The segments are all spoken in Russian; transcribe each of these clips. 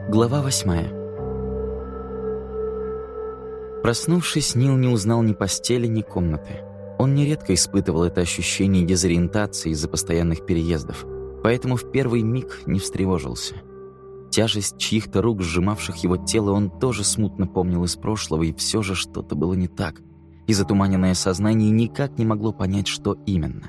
Глава 8. Проснувшись, Нил не узнал ни постели, ни комнаты. Он нередко испытывал это ощущение дезориентации из-за постоянных переездов, поэтому в первый миг не встревожился. Тяжесть чьих-то рук, сжимавших его тело, он тоже смутно помнил из прошлого, и все же что-то было не так, и затуманенное сознание никак не могло понять, что именно.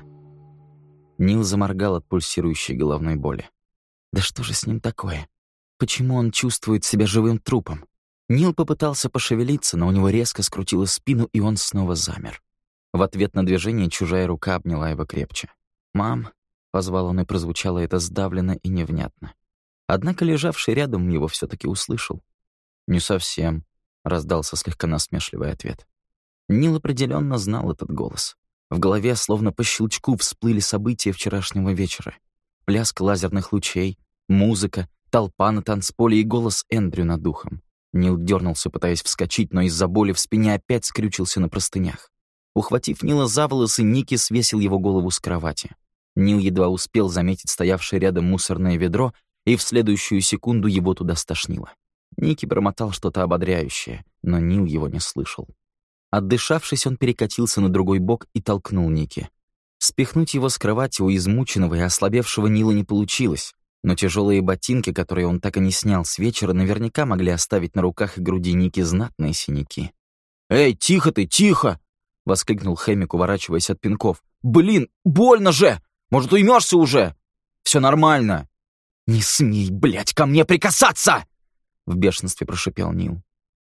Нил заморгал от пульсирующей головной боли. Да что же с ним такое? Почему он чувствует себя живым трупом? Нил попытался пошевелиться, но у него резко скрутило спину, и он снова замер. В ответ на движение чужая рука обняла его крепче. «Мам!» — позвал он, и прозвучало это сдавленно и невнятно. Однако лежавший рядом его все-таки услышал. «Не совсем», — раздался слегка насмешливый ответ. Нил определенно знал этот голос. В голове словно по щелчку всплыли события вчерашнего вечера. Пляск лазерных лучей, музыка, толпа на танцполе и голос Эндрю над духом. Нил дернулся, пытаясь вскочить, но из-за боли в спине опять скрючился на простынях. Ухватив Нила за волосы, Ники свесил его голову с кровати. Нил едва успел заметить стоявшее рядом мусорное ведро, и в следующую секунду его туда стошнило. Ники промотал что-то ободряющее, но Нил его не слышал. Отдышавшись, он перекатился на другой бок и толкнул Ники. Спихнуть его с кровати у измученного и ослабевшего Нила не получилось, но тяжелые ботинки, которые он так и не снял с вечера, наверняка могли оставить на руках и груди Ники знатные синяки. «Эй, тихо ты, тихо!» — воскликнул Хэмик, уворачиваясь от пинков. «Блин, больно же! Может, уймешься уже? Все нормально!» «Не смей, блядь, ко мне прикасаться!» — в бешенстве прошипел Нил.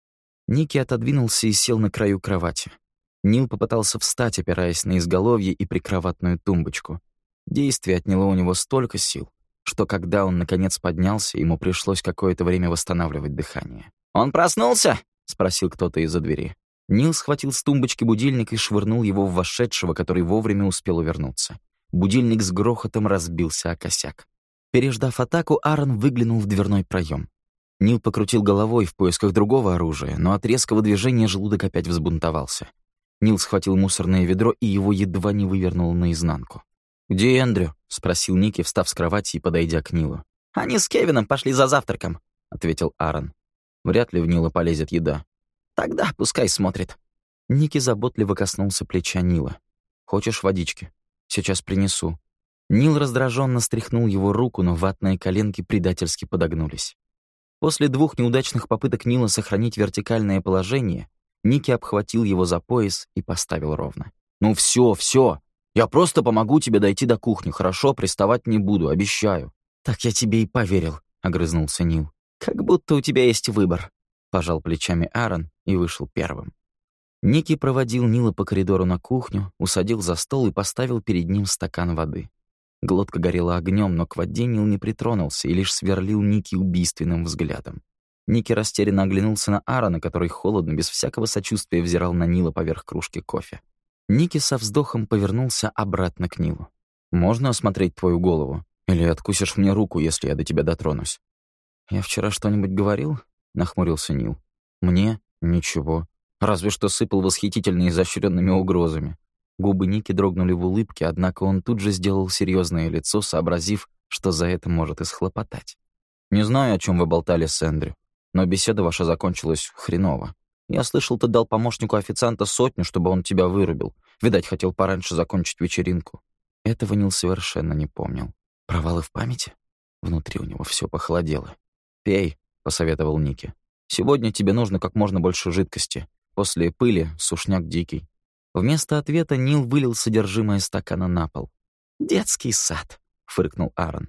Ники отодвинулся и сел на краю кровати. Нил попытался встать, опираясь на изголовье и прикроватную тумбочку. Действие отняло у него столько сил, что когда он, наконец, поднялся, ему пришлось какое-то время восстанавливать дыхание. «Он проснулся?» — спросил кто-то из-за двери. Нил схватил с тумбочки будильник и швырнул его в вошедшего, который вовремя успел увернуться. Будильник с грохотом разбился о косяк. Переждав атаку, Аарон выглянул в дверной проем. Нил покрутил головой в поисках другого оружия, но от резкого движения желудок опять взбунтовался. Нил схватил мусорное ведро, и его едва не вывернуло наизнанку. «Где Эндрю?» — спросил Ники, встав с кровати и подойдя к Нилу. «Они с Кевином пошли за завтраком», — ответил Аарон. «Вряд ли в Нила полезет еда». «Тогда пускай смотрит». Ники заботливо коснулся плеча Нила. «Хочешь водички? Сейчас принесу». Нил раздраженно стряхнул его руку, но ватные коленки предательски подогнулись. После 2 неудачных попыток Нила сохранить вертикальное положение, Ники обхватил его за пояс и поставил ровно. «Ну все. Я просто помогу тебе дойти до кухни, хорошо? Приставать не буду, обещаю». «Так я тебе и поверил», — огрызнулся Нил. «Как будто у тебя есть выбор», — пожал плечами Аарон и вышел первым. Ники проводил Нила по коридору на кухню, усадил за стол и поставил перед ним стакан воды. Глотка горела огнем, но к воде Нил не притронулся и лишь сверлил Ники убийственным взглядом. Ники растерянно оглянулся на Аарона, который холодно, без всякого сочувствия взирал на Нила поверх кружки кофе. Ники со вздохом повернулся обратно к Нилу. «Можно осмотреть твою голову? Или откусишь мне руку, если я до тебя дотронусь?» «Я вчера что-нибудь говорил?» — нахмурился Нил. «Мне? Ничего. Разве что сыпал восхитительно изощренными угрозами». Губы Ники дрогнули в улыбке, однако он тут же сделал серьезное лицо, сообразив, что за это может и схлопотать. «Не знаю, о чем вы болтали с Эндрю, но беседа ваша закончилась хреново. Я слышал, ты дал помощнику официанта 100, чтобы он тебя вырубил. Видать, хотел пораньше закончить вечеринку». Этого Нил совершенно не помнил. Провалы в памяти? Внутри у него все похолодело. «Пей», — посоветовал Ники. «Сегодня тебе нужно как можно больше жидкости. После пыли сушняк дикий». Вместо ответа Нил вылил содержимое стакана на пол. «Детский сад», — фыркнул Аарон.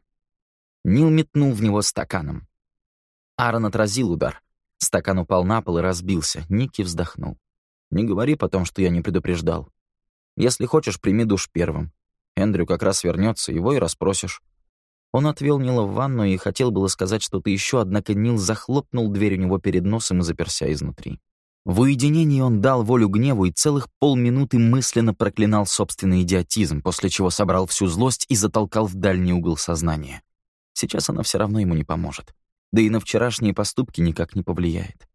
Нил метнул в него стаканом. Аарон отразил удар. Стакан упал на пол и разбился. Ники вздохнул. «Не говори потом, что я не предупреждал. Если хочешь, прими душ первым. Эндрю как раз вернется, его и расспросишь». Он отвел Нила в ванную и хотел было сказать что-то еще, однако Нил захлопнул дверь у него перед носом и заперся изнутри. В уединении он дал волю гневу и целых полминуты мысленно проклинал собственный идиотизм, после чего собрал всю злость и затолкал в дальний угол сознания. Сейчас она все равно ему не поможет. Да и на вчерашние поступки никак не повлияет.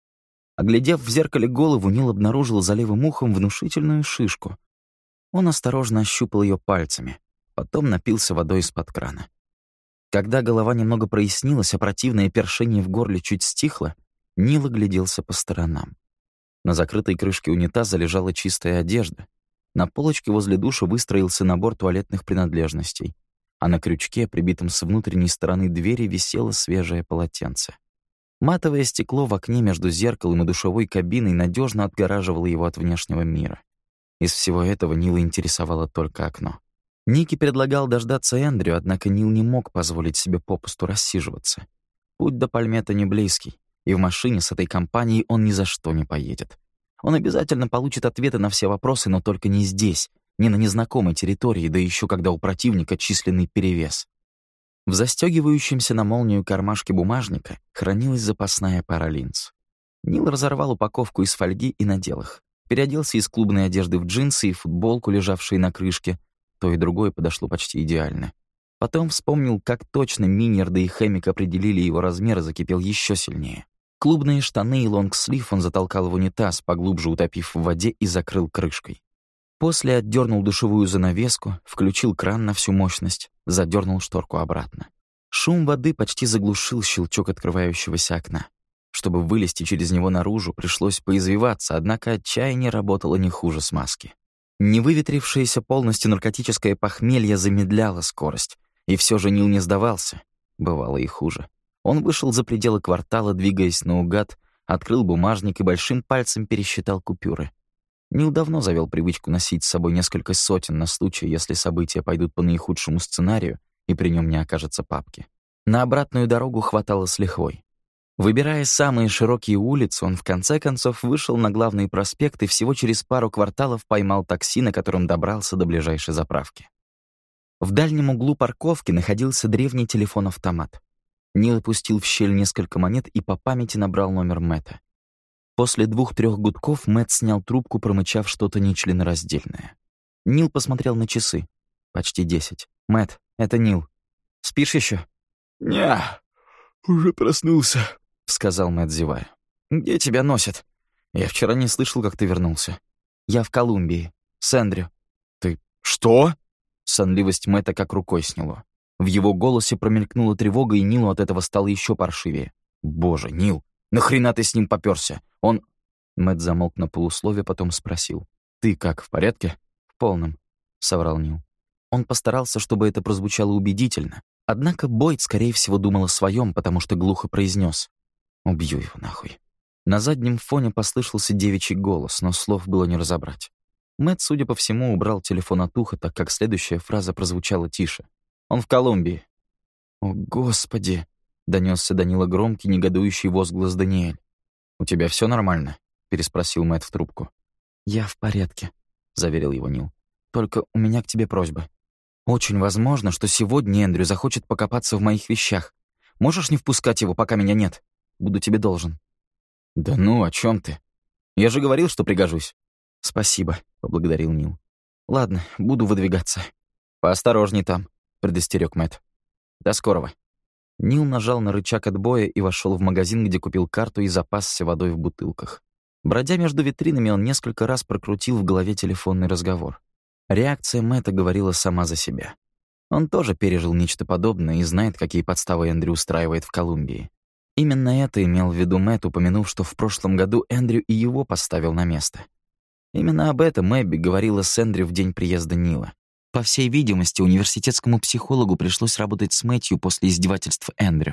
Оглядев в зеркале голову, Нил обнаружил за левым ухом внушительную шишку. Он осторожно ощупал ее пальцами, потом напился водой из-под крана. Когда голова немного прояснилась, а противное першение в горле чуть стихло, Нил огляделся по сторонам. На закрытой крышке унитаза лежала чистая одежда. На полочке возле душа выстроился набор туалетных принадлежностей, а на крючке, прибитом с внутренней стороны двери, висело свежее полотенце. Матовое стекло в окне между зеркалом и душевой кабиной надежно отгораживало его от внешнего мира. Из всего этого Нила интересовало только окно. Ники предлагал дождаться Эндрю, однако Нил не мог позволить себе попусту рассиживаться. Путь до Пальметта не близкий, и в машине с этой компанией он ни за что не поедет. Он обязательно получит ответы на все вопросы, но только не здесь, не на незнакомой территории, да еще когда у противника численный перевес. В застёгивающемся на молнию кармашке бумажника хранилась запасная пара линз. Нил разорвал упаковку из фольги и надел их. Переоделся из клубной одежды в джинсы и футболку, лежавшие на крышке. То и другое подошло почти идеально. Потом вспомнил, как точно Миньярда и Хэмик определили его размер, и закипел еще сильнее. Клубные штаны и лонгслив он затолкал в унитаз, поглубже утопив в воде, и закрыл крышкой. После отдернул душевую занавеску, включил кран на всю мощность, задернул шторку обратно. Шум воды почти заглушил щелчок открывающегося окна. Чтобы вылезти через него наружу, пришлось поизвиваться, однако отчаяние работало не хуже смазки. Невыветрившееся полностью наркотическое похмелье замедляло скорость, и все же Нил не сдавался. Бывало и хуже. Он вышел за пределы квартала, двигаясь наугад, открыл бумажник и большим пальцем пересчитал купюры. Нил давно завел привычку носить с собой несколько сотен на случай, если события пойдут по наихудшему сценарию, и при нем не окажется папки. На обратную дорогу хватало с лихвой. Выбирая самые широкие улицы, он в конце концов вышел на главный проспект и всего через пару кварталов поймал такси, на котором добрался до ближайшей заправки. В дальнем углу парковки находился древний телефон-автомат. Нил опустил в щель несколько монет и по памяти набрал номер Мэтта. После 2-3 гудков Мэтт снял трубку, промычав что-то нечленораздельное. Нил посмотрел на часы. Почти 10. «Мэтт, это Нил. Спишь еще? «Не, уже проснулся», — сказал Мэтт, зевая. «Где тебя носят? Я вчера не слышал, как ты вернулся. Я в Колумбии. С Эндрю». «Ты что?» Сонливость Мэтта как рукой сняло. В его голосе промелькнула тревога, и Нилу от этого стало еще паршивее. «Боже, Нил, нахрена ты с ним попёрся? Он...» Мэтт замолк на полуслове, потом спросил. «Ты как, в порядке?» «В полном», — соврал Нил. Он постарался, чтобы это прозвучало убедительно, однако Бойд, скорее всего, думал о своем, потому что глухо произнес: «Убью его нахуй». На заднем фоне послышался девичий голос, но слов было не разобрать. Мэтт, судя по всему, убрал телефон от уха, так как следующая фраза прозвучала тише. «Он в Колумбии». «О, Господи!» — донесся до Нила громкий, негодующий возглас Даниэль. «У тебя все нормально?» — переспросил Мэтт в трубку. «Я в порядке», — заверил его Нил. «Только у меня к тебе просьба. Очень возможно, что сегодня Эндрю захочет покопаться в моих вещах. Можешь не впускать его, пока меня нет? Буду тебе должен». «Да ну, о чем ты? Я же говорил, что пригожусь». «Спасибо», — поблагодарил Нил. «Ладно, буду выдвигаться». «Поосторожней там», — предостерег Мэтт. «До скорого». Нил нажал на рычаг отбоя и вошел в магазин, где купил карту и запасся водой в бутылках. Бродя между витринами, он несколько раз прокрутил в голове телефонный разговор. Реакция Мэтта говорила сама за себя. Он тоже пережил нечто подобное и знает, какие подставы Эндрю устраивает в Колумбии. Именно это имел в виду Мэтт, упомянув, что в прошлом году Эндрю и его поставил на место. Именно об этом Эбби говорила с Эндрю в день приезда Нила. По всей видимости, университетскому психологу пришлось работать с Мэтью после издевательств Эндрю.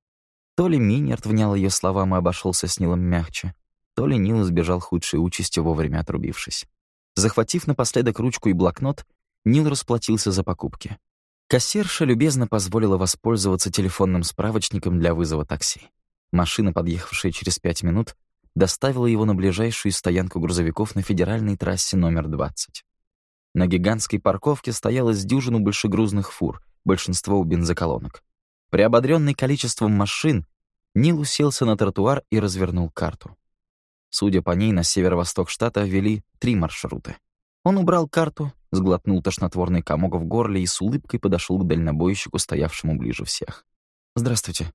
То ли Миньярд внял ее словам и обошелся с Нилом мягче, то ли Нил избежал худшей участи, вовремя отрубившись. Захватив напоследок ручку и блокнот, Нил расплатился за покупки. Кассирша любезно позволила воспользоваться телефонным справочником для вызова такси. Машина, подъехавшая через 5 минут, доставила его на ближайшую стоянку грузовиков на федеральной трассе номер 20. На гигантской парковке стояло с дюжину большегрузных фур, большинство у бензоколонок. Приободрённый количеством машин, Нил уселся на тротуар и развернул карту. Судя по ней, на северо-восток штата вели 3 маршрута. Он убрал карту, сглотнул тошнотворный комок в горле и с улыбкой подошел к дальнобойщику, стоявшему ближе всех. «Здравствуйте.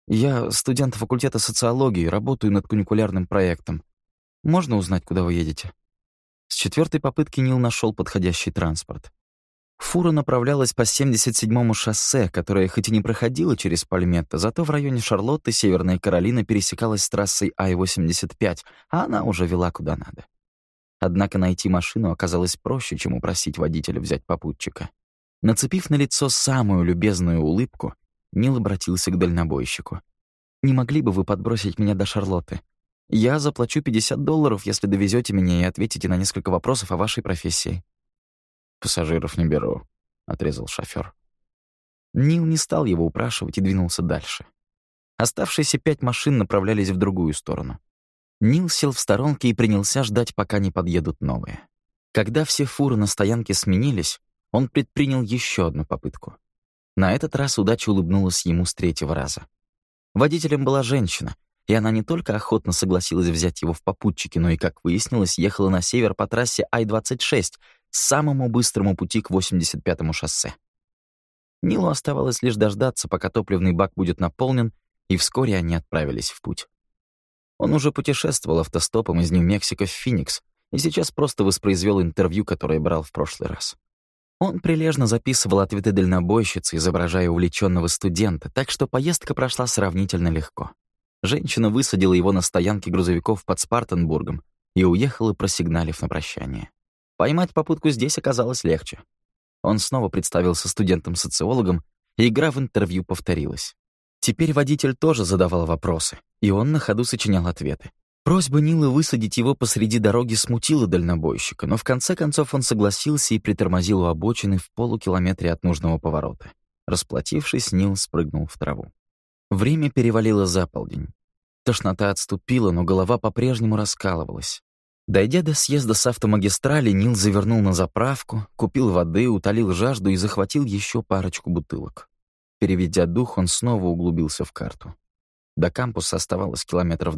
Я студент факультета социологии, работаю над куникулярным проектом. Можно узнать, куда вы едете?» С 4-й попытки Нил нашел подходящий транспорт. Фура направлялась по 77-му шоссе, которое хоть и не проходило через Пальметто, зато в районе Шарлотты Северная Каролина пересекалась с трассой Ай-85, а она уже вела куда надо. Однако найти машину оказалось проще, чем упросить водителя взять попутчика. Нацепив на лицо самую любезную улыбку, Нил обратился к дальнобойщику. «Не могли бы вы подбросить меня до Шарлотты? Я заплачу $50, если довезете меня и ответите на несколько вопросов о вашей профессии». «Пассажиров не беру», — отрезал шофёр. Нил не стал его упрашивать и двинулся дальше. Оставшиеся 5 машин направлялись в другую сторону. Нил сел в сторонке и принялся ждать, пока не подъедут новые. Когда все фуры на стоянке сменились, он предпринял еще одну попытку. На этот раз удача улыбнулась ему с 3-го раза. Водителем была женщина, и она не только охотно согласилась взять его в попутчики, но и, как выяснилось, ехала на север по трассе Ай-26, самому быстрому пути к 85-му шоссе. Нилу оставалось лишь дождаться, пока топливный бак будет наполнен, и вскоре они отправились в путь. Он уже путешествовал автостопом из Нью-Мексико в Финикс и сейчас просто воспроизвел интервью, которое брал в прошлый раз. Он прилежно записывал ответы дальнобойщицы, изображая увлеченного студента, так что поездка прошла сравнительно легко. Женщина высадила его на стоянке грузовиков под Спартенбургом и уехала, просигналив на прощание. Поймать попутку здесь оказалось легче. Он снова представился студентом-социологом, и игра в интервью повторилась. Теперь водитель тоже задавал вопросы, и он на ходу сочинял ответы. Просьба Нила высадить его посреди дороги смутила дальнобойщика, но в конце концов он согласился и притормозил у обочины в полукилометре от нужного поворота. Расплатившись, Нил спрыгнул в траву. Время перевалило за полдень. Тошнота отступила, но голова по-прежнему раскалывалась. Дойдя до съезда с автомагистрали, Нил завернул на заправку, купил воды, утолил жажду и захватил еще парочку бутылок. Переведя дух, он снова углубился в карту. До кампуса оставалось 20 километров.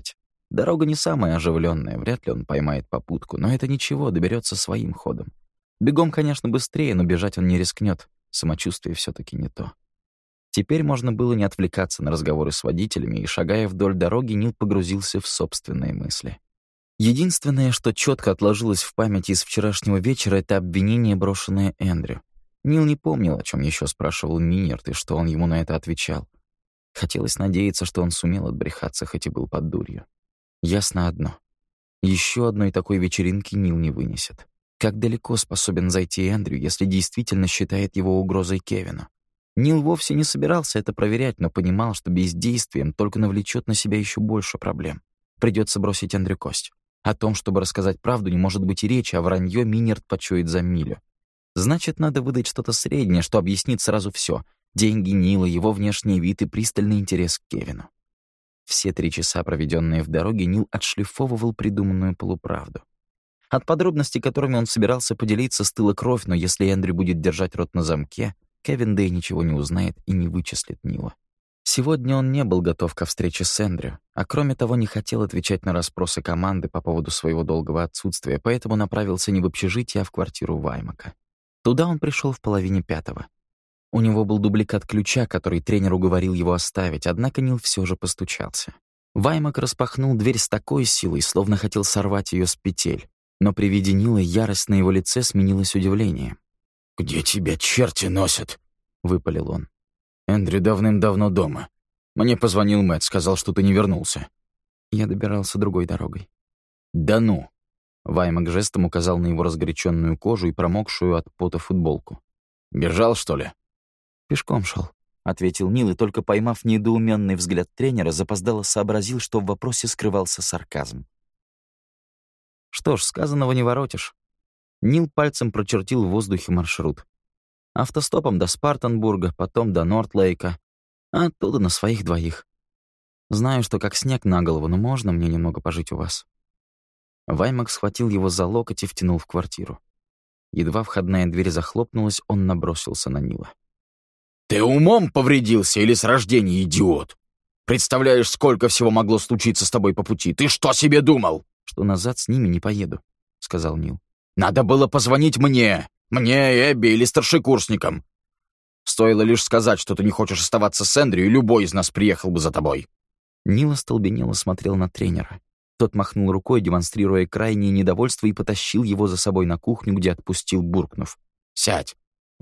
Дорога не самая оживленная, вряд ли он поймает попутку, но это ничего, доберется своим ходом. Бегом, конечно, быстрее, но бежать он не рискнет. Самочувствие все-таки не то. Теперь можно было не отвлекаться на разговоры с водителями, и, шагая вдоль дороги, Нил погрузился в собственные мысли. Единственное, что четко отложилось в памяти из вчерашнего вечера, это обвинение, брошенное Эндрю. Нил не помнил, о чем еще спрашивал Минерт, и что он ему на это отвечал. Хотелось надеяться, что он сумел отбрехаться, хоть и был под дурью. Ясно одно. Еще одной такой вечеринки Нил не вынесет. Как далеко способен зайти Эндрю, если действительно считает его угрозой Кевину? Нил вовсе не собирался это проверять, но понимал, что бездействием только навлечет на себя еще больше проблем. Придется бросить Эндрю кость. О том, чтобы рассказать правду, не может быть и речи, а вранье Минерт почует за милю. Значит, надо выдать что-то среднее, что объяснит сразу все: деньги Нила, его внешний вид и пристальный интерес к Кевину. Все 3 часа, проведенные в дороге, Нил отшлифовывал придуманную полуправду. От подробностей, которыми он собирался поделиться, стыла кровь, но если Эндрю будет держать рот на замке, Кевин Дэй ничего не узнает и не вычислит Нила. Сегодня он не был готов ко встрече с Эндрю, а кроме того не хотел отвечать на расспросы команды по поводу своего долгого отсутствия, поэтому направился не в общежитие, а в квартиру Ваймака. Туда он пришел в 4:30. У него был дубликат ключа, который тренер уговорил его оставить, однако Нил все же постучался. Ваймак распахнул дверь с такой силой, словно хотел сорвать ее с петель, но при виде Нила ярость на его лице сменилась удивлением. «Где тебя черти носят?» — выпалил он. «Эндрю давным-давно дома. Мне позвонил Мэтт, сказал, что ты не вернулся». Я добирался другой дорогой. «Да ну!» Ваймак жестом указал на его разгоряченную кожу и промокшую от пота футболку. «Бежал, что ли?» «Пешком шел», — ответил Нил, и только поймав недоуменный взгляд тренера, запоздало сообразил, что в вопросе скрывался сарказм. Что ж, сказанного не воротишь. Нил пальцем прочертил в воздухе маршрут. Автостопом до Спартенбурга, потом до Нортлейка, а оттуда на своих 2. Знаю, что как снег на голову, но можно мне немного пожить у вас?» Ваймак схватил его за локоть и втянул в квартиру. Едва входная дверь захлопнулась, он набросился на Нила. «Ты умом повредился или с рождения, идиот? Представляешь, сколько всего могло случиться с тобой по пути? Ты что себе думал?» «Что назад с ними не поеду», — сказал Нил. «Надо было позвонить мне, Эбби или старшекурсникам. Стоило лишь сказать, что ты не хочешь оставаться с Эндрю, и любой из нас приехал бы за тобой». Нил остолбенело смотрел на тренера. Тот махнул рукой, демонстрируя крайнее недовольство, и потащил его за собой на кухню, где отпустил, буркнув: «Сядь,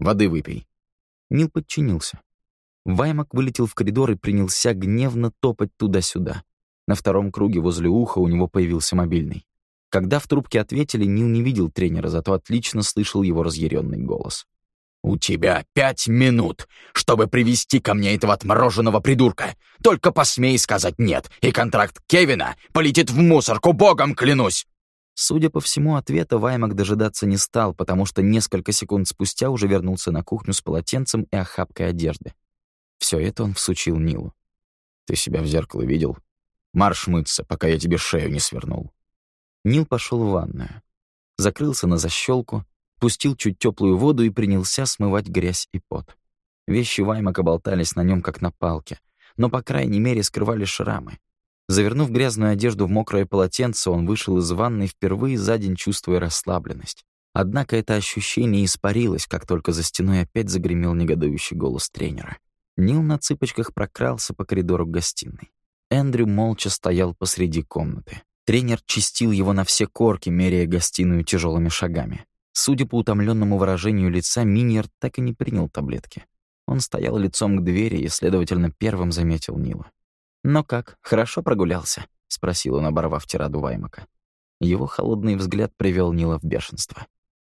Воды выпей». Нил подчинился. Ваймак вылетел в коридор и принялся гневно топать туда-сюда. На втором круге возле уха у него появился мобильный. Когда в трубке ответили, Нил не видел тренера, зато отлично слышал его разъяренный голос. «У тебя 5 минут, чтобы привести ко мне этого отмороженного придурка. Только посмей сказать «нет», и контракт Кевина полетит в мусорку, богом клянусь!» Судя по всему, ответа Ваймак дожидаться не стал, потому что несколько секунд спустя уже вернулся на кухню с полотенцем и охапкой одежды. Все это он всучил Нилу. «Ты себя в зеркало видел? Марш мыться, пока я тебе шею не свернул». Нил пошел в ванную. Закрылся на защелку, пустил чуть теплую воду и принялся смывать грязь и пот. Вещи Ваймака болтались на нем, как на палке, но, по крайней мере, скрывали шрамы. Завернув грязную одежду в мокрое полотенце, он вышел из ванной впервые за день, чувствуя расслабленность. Однако это ощущение испарилось, как только за стеной опять загремел негодующий голос тренера. Нил на цыпочках прокрался по коридору к гостиной. Эндрю молча стоял посреди комнаты. Тренер чистил его на все корки, меряя гостиную тяжелыми шагами. Судя по утомленному выражению лица, Миньер так и не принял таблетки. Он стоял лицом к двери и, следовательно, первым заметил Нила. «Ну как, хорошо прогулялся?» — спросил он, оборвав тираду Ваймака. Его холодный взгляд привел Нила в бешенство.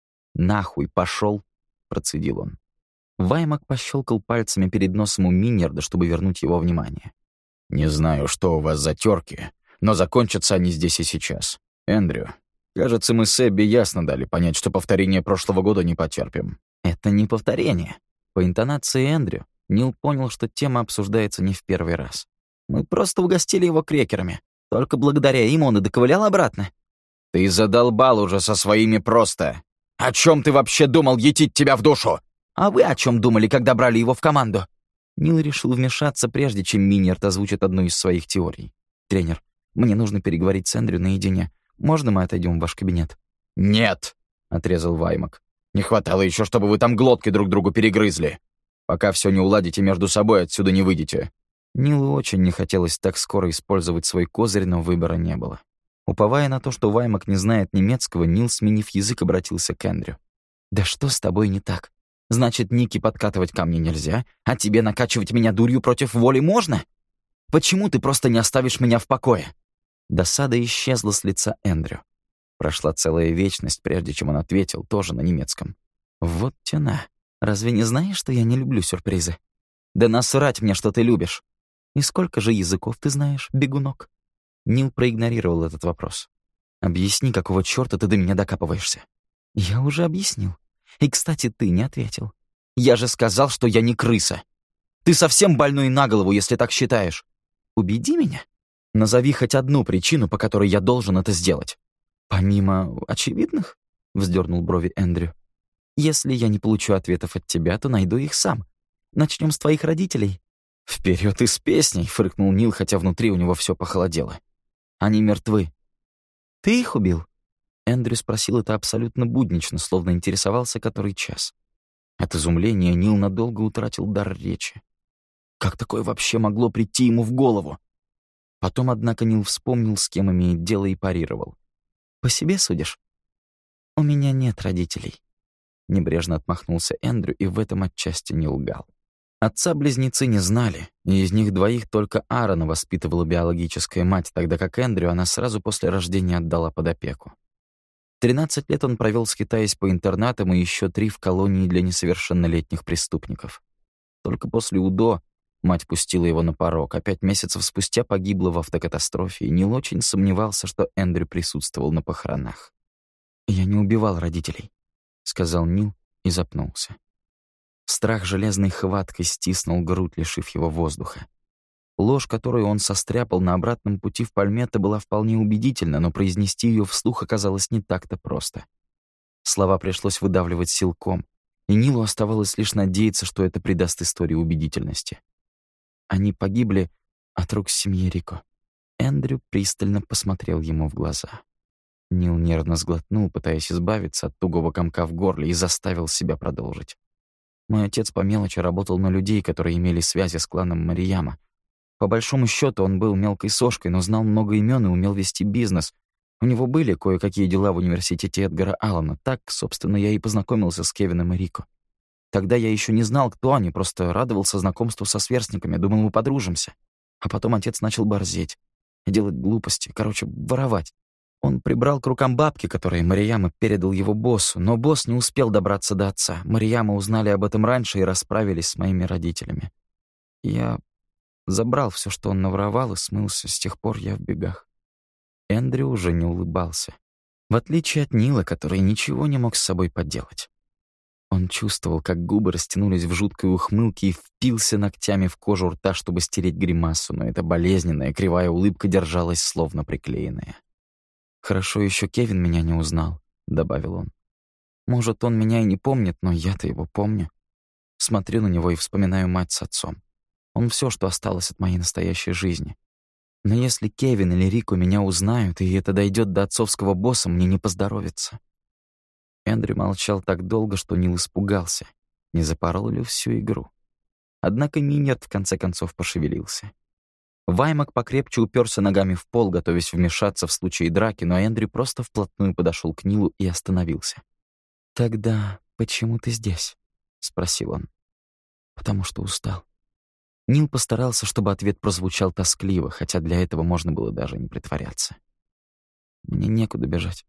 «Нахуй пошел!» — процедил он. Ваймак пощелкал пальцами перед носом у Миньерда, чтобы вернуть его внимание. «Не знаю, что у вас за терки, но закончатся они здесь и сейчас. Эндрю, кажется, мы с Эбби ясно дали понять, что повторение прошлого года не потерпим». «Это не повторение». По интонации Эндрю Нил понял, что тема обсуждается не в первый раз. «Мы просто угостили его крекерами. Только благодаря им он и доковылял обратно». «Ты задолбал уже со своими просто. О чем ты вообще думал етить тебя в душу?» «А вы о чем думали, когда брали его в команду?» Нил решил вмешаться, прежде чем Миньерд озвучит одну из своих теорий. «Тренер, мне нужно переговорить с Эндрю наедине. Можно мы отойдем в ваш кабинет?» «Нет», — отрезал Ваймак. «Не хватало еще, чтобы вы там глотки друг другу перегрызли. Пока все не уладите между собой, отсюда не выйдете». Нилу очень не хотелось так скоро использовать свой козырь, но выбора не было. Уповая на то, что Ваймак не знает немецкого, Нил, сменив язык, обратился к Эндрю. «Да что с тобой не так? Значит, Нике подкатывать ко мне нельзя, а тебе накачивать меня дурью против воли можно? Почему ты просто не оставишь меня в покое?» Досада исчезла с лица Эндрю. Прошла целая вечность, прежде чем он ответил, тоже на немецком. «Вот тяна. Разве не знаешь, что я не люблю сюрпризы? Да насрать мне, что ты любишь. И сколько же языков ты знаешь, бегунок?» Нил проигнорировал этот вопрос. «Объясни, какого чёрта ты до меня докапываешься?» «Я уже объяснил. И, кстати, ты не ответил. Я же сказал, что я не крыса. Ты совсем больной на голову, если так считаешь. Убеди меня. Назови хоть одну причину, по которой я должен это сделать». «Помимо очевидных?» — вздернул брови Эндрю. «Если я не получу ответов от тебя, то найду их сам. Начнем с твоих родителей». «Вперед и с песней!» — фыркнул Нил, хотя внутри у него все похолодело. «Они мертвы». «Ты их убил?» Эндрю спросил это абсолютно буднично, словно интересовался, который час. От изумления Нил надолго утратил дар речи. Как такое вообще могло прийти ему в голову? Потом, однако, Нил вспомнил, с кем имеет дело, и парировал. «По себе судишь?» «У меня нет родителей». Небрежно отмахнулся Эндрю, и в этом отчасти не лгал. Отца-близнецы не знали, и из них двоих только Аарона воспитывала биологическая мать, тогда как Эндрю она сразу после рождения отдала под опеку. 13 лет он провел, скитаясь по интернатам, и еще 3 в колонии для несовершеннолетних преступников. Только после УДО мать пустила его на порог, а 5 месяцев спустя погибла в автокатастрофе, и Нил очень сомневался, что Эндрю присутствовал на похоронах. «Я не убивал родителей», — сказал Нил и запнулся. Страх железной хваткой стиснул грудь, лишив его воздуха. Ложь, которую он состряпал на обратном пути в Пальметто, была вполне убедительна, но произнести ее вслух оказалось не так-то просто. Слова пришлось выдавливать силком, и Нилу оставалось лишь надеяться, что это придаст истории убедительности. Они погибли от рук семьи Рико. Эндрю пристально посмотрел ему в глаза. Нил нервно сглотнул, пытаясь избавиться от тугого комка в горле, и заставил себя продолжить. Мой отец по мелочи работал на людей, которые имели связи с кланом Марияма. По большому счету он был мелкой сошкой, но знал много имен и умел вести бизнес. У него были кое-какие дела в университете Эдгара Аллана. Так, собственно, я и познакомился с Кевином и Рико. Тогда я еще не знал, кто они, просто радовался знакомству со сверстниками, думал, мы подружимся. А потом отец начал борзеть, делать глупости, воровать. Он прибрал к рукам бабки, которые Марияма передал его боссу, но босс не успел добраться до отца. Марияма узнали об этом раньше и расправились с моими родителями. Я забрал все, что он наворовал, и смылся. С тех пор я в бегах. Эндрю уже не улыбался. В отличие от Нила, который ничего не мог с собой поделать. Он чувствовал, как губы растянулись в жуткой ухмылке и впился ногтями в кожу рта, чтобы стереть гримасу, но эта болезненная кривая улыбка держалась словно приклеенная. «Хорошо еще Кевин меня не узнал», — добавил он. «Может, он меня и не помнит, но я-то его помню. Смотрю на него и вспоминаю мать с отцом. Он все, что осталось от моей настоящей жизни. Но если Кевин или Рико меня узнают, и это дойдет до отцовского босса, мне не поздоровится». Эндрю молчал так долго, что Нил испугался, не запорол ли всю игру. Однако Миньярд в конце концов пошевелился. Ваймак покрепче уперся ногами в пол, готовясь вмешаться в случае драки, но Эндрю просто вплотную подошел к Нилу и остановился. «Тогда почему ты здесь?» — спросил он. «Потому что устал». Нил постарался, чтобы ответ прозвучал тоскливо, хотя для этого можно было даже не притворяться. «Мне некуда бежать.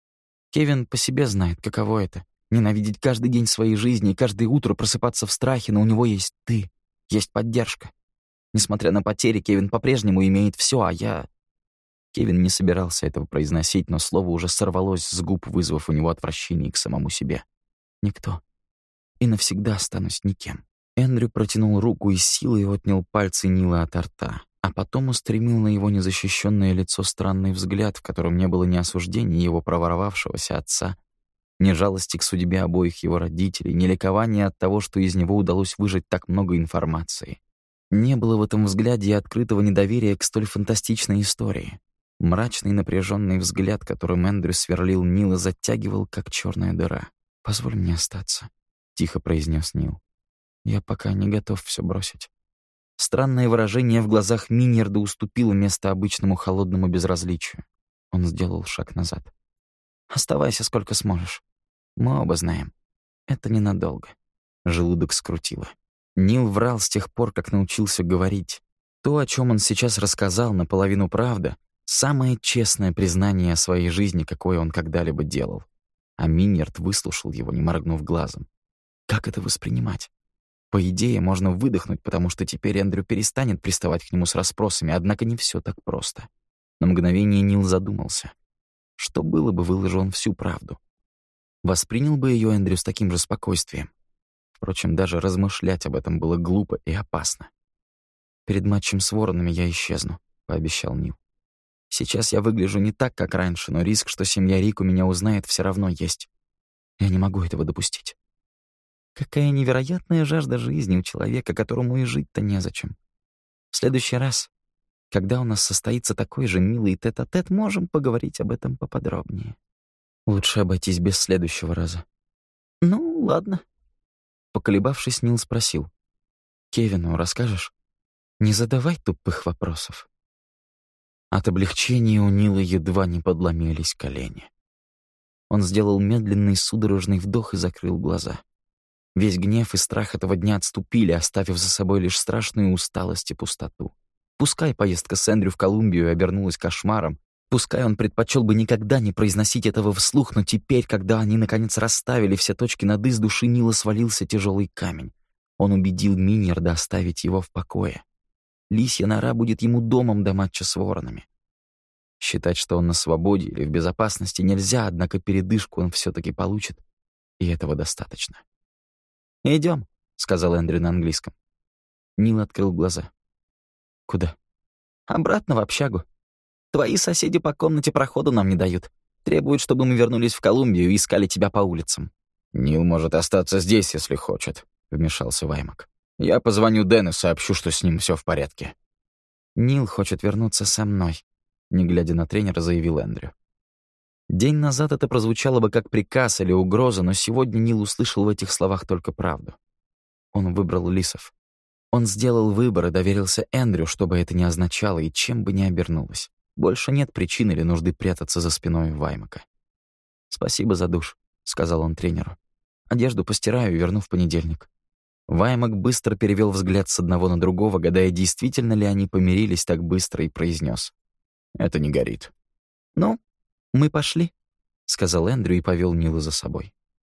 Кевин по себе знает, каково это — ненавидеть каждый день своей жизни и каждое утро просыпаться в страхе, но у него есть ты, есть поддержка. Несмотря на потери, Кевин по-прежнему имеет все, а я...» Кевин не собирался этого произносить, но слово уже сорвалось с губ, вызвав у него отвращение к самому себе. «Никто. И навсегда останусь никем». Эндрю протянул руку и с силой отнял пальцы Нила от рта, а потом устремил на его незащищенное лицо странный взгляд, в котором не было ни осуждения его проворовавшегося отца, ни жалости к судьбе обоих его родителей, ни ликования от того, что из него удалось выжать так много информации. Не было в этом взгляде и открытого недоверия к столь фантастичной истории. Мрачный напряженный взгляд, которым Эндрю сверлил Нила, затягивал, как черная дыра. «Позволь мне остаться», — тихо произнес Нил. «Я пока не готов все бросить». Странное выражение в глазах Миньярда уступило место обычному холодному безразличию. Он сделал шаг назад. «Оставайся сколько сможешь. Мы оба знаем. Это ненадолго». Желудок скрутило. Нил врал с тех пор, как научился говорить. То, о чем он сейчас рассказал, наполовину правда, самое честное признание о своей жизни, какое он когда-либо делал. А Миньярд выслушал его, не моргнув глазом. Как это воспринимать? По идее, можно выдохнуть, потому что теперь Эндрю перестанет приставать к нему с расспросами, однако не все так просто. На мгновение Нил задумался. Что было бы, выложил он всю правду? Воспринял бы ее Эндрю с таким же спокойствием? Впрочем, даже размышлять об этом было глупо и опасно. «Перед матчем с Воронами я исчезну», — пообещал Нил. «Сейчас я выгляжу не так, как раньше, но риск, что семья Рико меня узнает, все равно есть. Я не могу этого допустить». Какая невероятная жажда жизни у человека, которому и жить-то незачем. В следующий раз, когда у нас состоится такой же милый тет-а-тет, можем поговорить об этом поподробнее. Лучше обойтись без следующего раза. «Ну, ладно». Поколебавшись, Нил спросил. «Кевину расскажешь? Не задавай тупых вопросов». От облегчения у Нила едва не подломились колени. Он сделал медленный судорожный вдох и закрыл глаза. Весь гнев и страх этого дня отступили, оставив за собой лишь страшную усталость и пустоту. Пускай поездка с Эндрю в Колумбию обернулась кошмаром, пускай он предпочел бы никогда не произносить этого вслух, но теперь, когда они наконец расставили все точки над «и», с души Нила свалился тяжелый камень. Он убедил Миньярда оставить его в покое. Лисья нора будет ему домом до матча с Воронами. Считать, что он на свободе или в безопасности, нельзя, однако передышку он все-таки получит, и этого достаточно. «Идем», — сказал Эндрю на английском. Нил открыл глаза. «Куда?» «Обратно в общагу. Твои соседи по комнате проходу нам не дают. Требуют, чтобы мы вернулись в Колумбию и искали тебя по улицам». «Нил может остаться здесь, если хочет», — вмешался Ваймак. «Я позвоню Дэну и сообщу, что с ним все в порядке». «Нил хочет вернуться со мной», — не глядя на тренера, заявил Эндрю. День назад это прозвучало бы как приказ или угроза, но сегодня Нил услышал в этих словах только правду. Он выбрал Лисов. Он сделал выбор и доверился Эндрю, что бы это ни означало и чем бы ни обернулось. Больше нет причин или нужды прятаться за спиной Ваймака. «Спасибо за душ», — сказал он тренеру. Одежду постираю и верну в понедельник». Ваймак быстро перевел взгляд с одного на другого, гадая, действительно ли они помирились так быстро, и произнес: «Это не горит». «Ну, мы пошли», — сказал Эндрю и повел Нила за собой.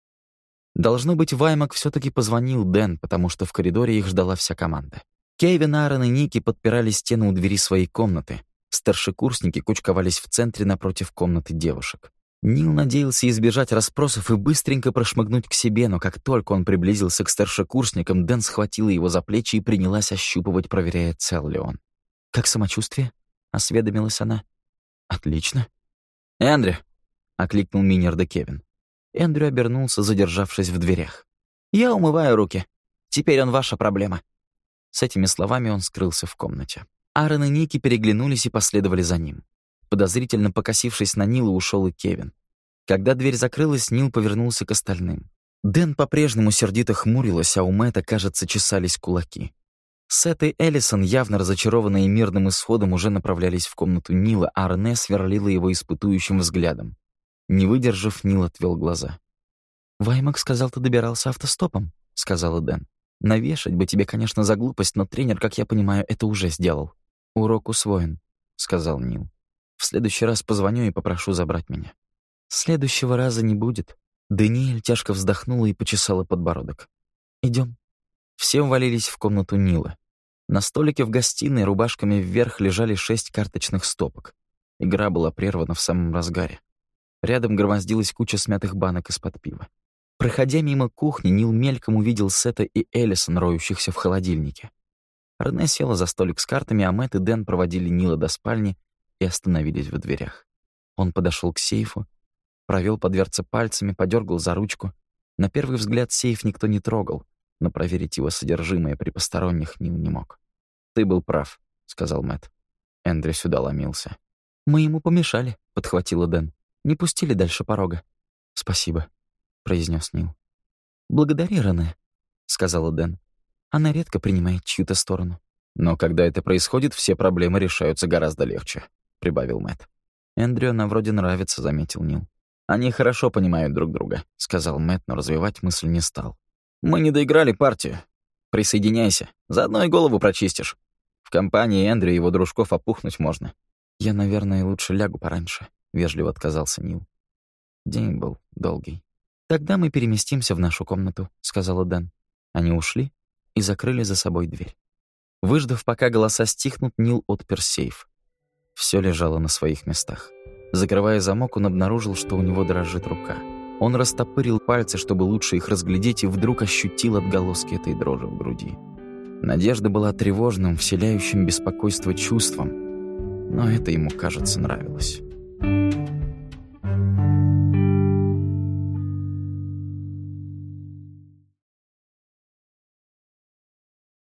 Должно быть, Ваймак все-таки позвонил Дэн, потому что в коридоре их ждала вся команда. Кевин, Аарон и Ники подпирали стену у двери своей комнаты. Старшекурсники кучковались в центре напротив комнаты девушек. Нил надеялся избежать расспросов и быстренько прошмыгнуть к себе, но как только он приблизился к старшекурсникам, Дэн схватила его за плечи и принялась ощупывать, проверяя, цел ли он. «Как самочувствие?» — осведомилась она. «Отлично». «Эндрю!» — окликнул Минерда Кевин. Эндрю обернулся, задержавшись в дверях. «Я умываю руки. Теперь он ваша проблема». С этими словами он скрылся в комнате. Аарон и Ники переглянулись и последовали за ним. Подозрительно покосившись на Нила, ушел и Кевин. Когда дверь закрылась, Нил повернулся к остальным. Дэн по-прежнему сердито хмурилась, а у Мэтта, кажется, чесались кулаки. Сет и Эллисон, явно разочарованные мирным исходом, уже направлялись в комнату Нила, а Рене сверлила его испытующим взглядом. Не выдержав, Нил отвел глаза. «Ваймак сказал, ты добирался автостопом», — сказала Дэн. «Навешать бы тебе, конечно, за глупость, но тренер, как я понимаю, это уже сделал». «Урок усвоен», — сказал Нил. «В следующий раз позвоню и попрошу забрать меня». «Следующего раза не будет». Даниэль тяжко вздохнула и почесала подбородок. «Идём». Все увалились в комнату Нила. На столике в гостиной рубашками вверх лежали 6 карточных стопок. Игра была прервана в самом разгаре. Рядом громоздилась куча смятых банок из-под пива. Проходя мимо кухни, Нил мельком увидел Сета и Эллисон, роющихся в холодильнике. Рене села за столик с картами, а Мэтт и Дэн проводили Нила до спальни и остановились в дверях. Он подошел к сейфу, провел по дверце пальцами, подергал за ручку. На первый взгляд сейф никто не трогал, но проверить его содержимое при посторонних Нил не мог. «Ты был прав», — сказал Мэтт. Эндрю сюда ломился. «Мы ему помешали», — подхватила Дэн. «Не пустили дальше порога». «Спасибо», — произнес Нил. «Благодари, Рене», — сказала Дэн. «Она редко принимает чью-то сторону». «Но когда это происходит, все проблемы решаются гораздо легче», — прибавил Мэтт. «Эндрю она вроде нравится», — заметил Нил. «Они хорошо понимают друг друга», — сказал Мэтт, но развивать мысль не стал. «Мы не доиграли партию. Присоединяйся, заодно и голову прочистишь. В компании Эндрю и его дружков опухнуть можно». «Я, наверное, лучше лягу пораньше», — вежливо отказался Нил. День был долгий. «Тогда мы переместимся в нашу комнату», — сказала Дэн. Они ушли и закрыли за собой дверь. Выждав, пока голоса стихнут, Нил отпер сейф. Всё лежало на своих местах. Закрывая замок, он обнаружил, что у него дрожит рука. Он растопырил пальцы, чтобы лучше их разглядеть, и вдруг ощутил отголоски этой дрожи в груди. Надежда была тревожным, вселяющим беспокойство чувством, но это ему, кажется, нравилось.